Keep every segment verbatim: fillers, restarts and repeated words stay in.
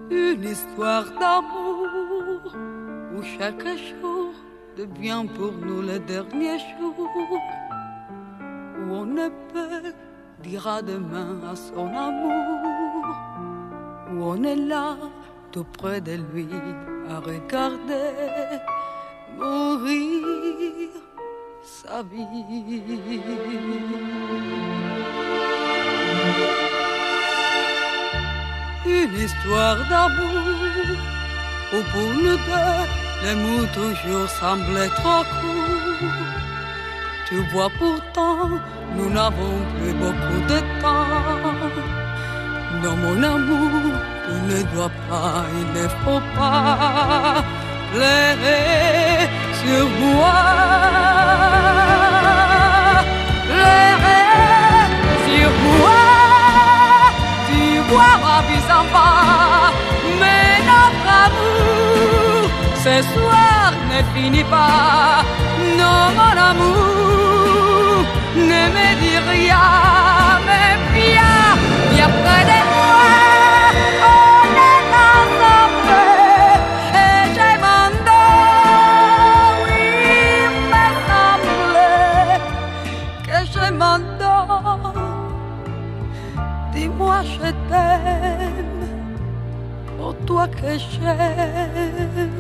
Une histoire d'amour où chaque jour devient pour nous le dernier jour, où on ne peut dire à demain à son amour, où on est là tout près de lui à regarder mourir sa vie. Une histoire d'amour où pour nous deux les mots toujours semblaient trop courts. Tu vois pourtant nous n'avons plus beaucoup de temps. Non mon amour, tu ne dois pas, il ne faut pas pleurer sur moi. Pleurer sur moi. Tu vois ma vie s'en va, mais notre amour ce soir ne finit pas. Non mon amour, ne me dis rien, mais viens, viens près de moi. On est ensemble et je m'endors. Oui, il me semble que je m'endors. Dis-moi je t'aime, pour toi que j'aime.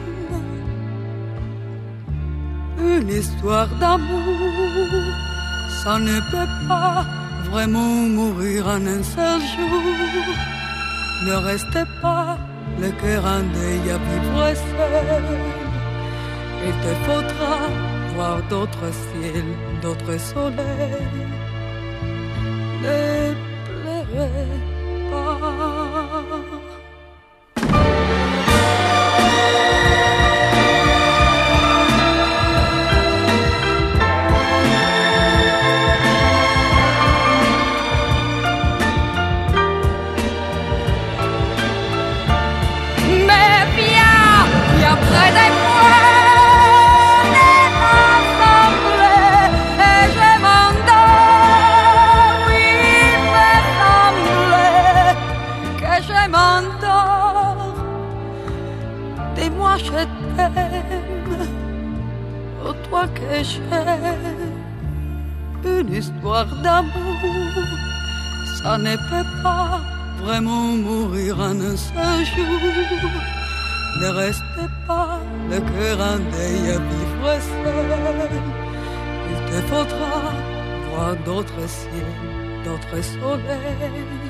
Une histoire d'amour, ça ne peut pas vraiment mourir en un seul jour. Ne restez pas le cœur en deuil à vivre seul. Il te faudra voir d'autres ciels, d'autres soleils. Ne pleurez pas. Près de moi, on est ensemble et je m'endors. Oui, il me semble que je m'endors. Dis-moi je t'aime, pour toi que j'aime. Une histoire d'amour, ça ne peut pas vraiment mourir en un seul jour. Ne restez pas le cœur en deuil à vivre seul. Il te faudra voir d'autres ciels, d'autres soleils.